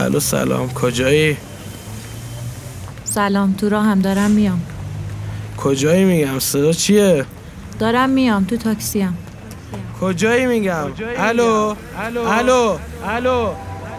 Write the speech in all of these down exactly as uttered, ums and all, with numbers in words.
الو سلام، کجایی؟ سلام، تو راه هم دارم میام. کجایی میگم؟ صدا چیه؟ دارم میام، تو تاکسیم. کجایی میگم؟ الو الو الو الو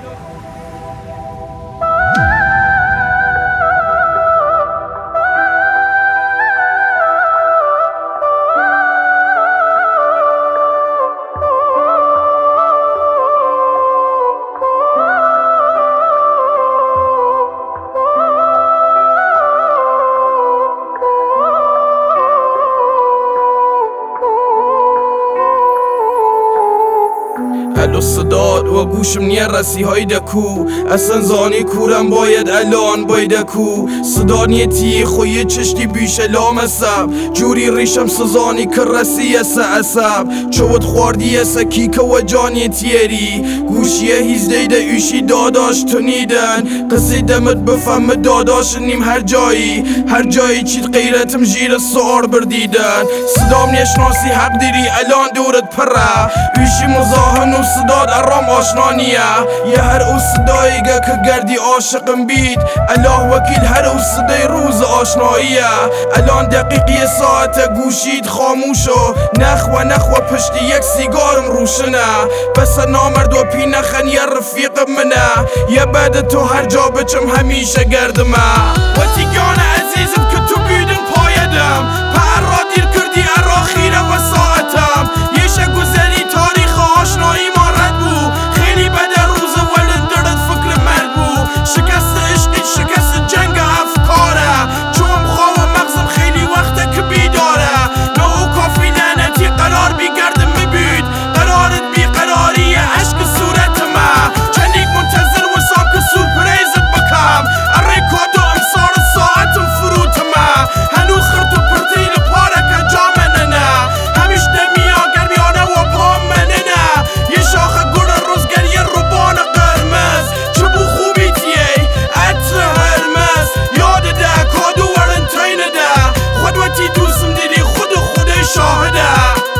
الو صداد و گوشم نیه رسی های دکو اصلا زانی کورم باید الان باید کو صدا نیتی خوی چشتی بیش لام اسب جوری ریشم سزانی که رسی اس اسب چود خواردی اس کیک و جانی تیری گوشیه هیزده ده ایشی داداش تو نیدن قصی دمت بفهم داداش نیم هر جایی هر جایی چید غیرتم جیر سوار بردیدن صدام نیشناسی حق دیری الان دورت پره ایشی مزاحن و صداد ارام آشنانیه یه هر او صداییگه که گردی عاشقم بید الله وکیل هر او صدای روز آشناییه الان دقیقی ساعت گوشید خاموشو نخوه نخوه پشت یک سیگارم روشنه بس نامرد و پی نخن یه رفیق منه یه بعد تو هر جا بچم همیشه گردمه و تیگان عزیزم که تو بیدن پایدم پر را دیر کردی ارا خیره و ساعتم یه شک گذری تاریخ آشنایی ما رد بو خیلی بده روز ولن درد فکر مرد بو شکست عشقی شکست جنگ افکاره چون خواه مغزم خیلی وقته که بیداره نه او کافی لعنتی قرار بیگردم میبید قرارت بیقراری عشق صورت ما چنیک منتظر و سام که سورپریزت بکم اره کادو امسار ساعتم فروت ما هنو خرد و پرتین پاره که جامنه نه همیش نمیا گرمیانه و پامنه نه یه شاخ گل روزگری روبان قرمز چبو خوبی تیه عطر هرمز یاد ده کادو ورنتین ده خودوتی دوستم دیدی خود خود شاهده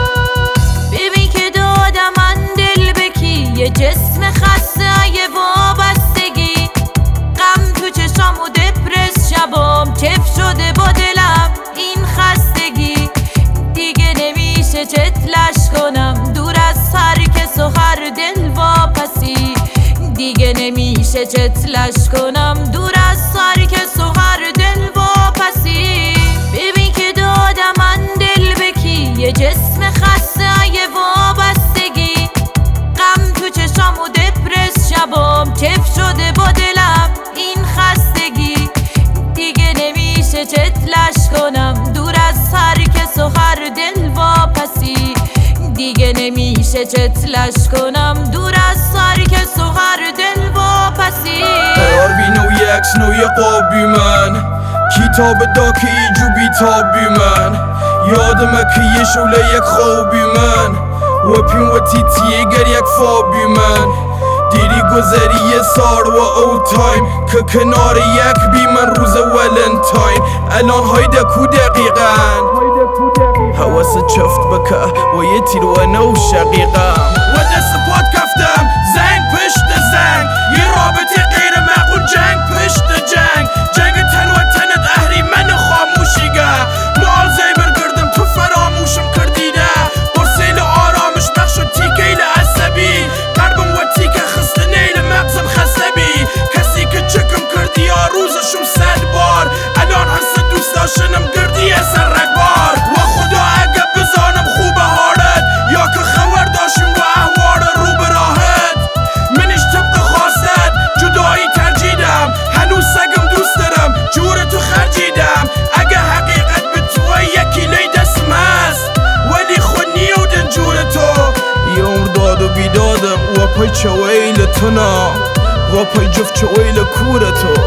ببین که دادم من دل بکی یه جسم خسته یه وابستگی غم تو چشام و دپرس شبام چف شده با دلم این خستگی دیگه نمیشه چتلش کنم دور از هر کس و هر دل واپسی دیگه نمیشه چتلش کنم دور از هر کس و هر دل واپسی ببین که دادم من دل بکی یه جسم خسته یه وابستگی غم تو چشام و دپرس شبام چف شده با دلم این خستگی دیگه نمیشه چتلش کنم دور از هر کس و هر دل واپسی دیگه نمیشه چتلش کنم دور از هر کس و هر دل واپسی قرار بینه و یک سنوی قابی من کتاب دا که ایجو بیتابی من یادمه که یه شوله یک خوابی من و پین و تیتیه گر یک فابی من دیری گذری یه سار و او تایم که کنار یک بی من روز ولنتاین الان های دکو دقیقن حواست چفت بکه و یه تیر و نو شقیقم و دست پاد کفتم زنگ پشت زنگ یه رابطه غیر معقول جنگ پشت جنگ جنگ تن و تنت اهری من خاموشیگه مال زیبر گردم تو فراموشم کردیده برسیل آرامش بخش و تیکیل عصبی قربم و تیکه خسته نیل مغزم خسبی کسی که چکم کردی یا روزشم صد بار الان هست دوست داشتنم گردی اثر رگبار و خدا اگه بزانم خوبه هارت یا که خبر داشتم و احوار رو به راحت منش طبق خواستت جدایی ترجیدم هنوز سگم دوست دارم جور تو خرجیدم اگه حقیقت به تو یکی لی دستم هست ولی خود نیودن جور تو یه عمر داد و بیدادم و پای چویل تو نا و پای جفت چویل کور تو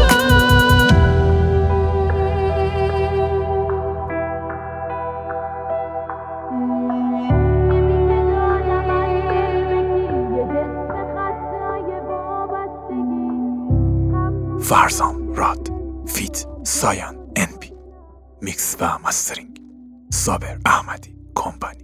فرزام راد فیت سایان ان پی میکس و مسترینگ صابر احمدی کمپانی.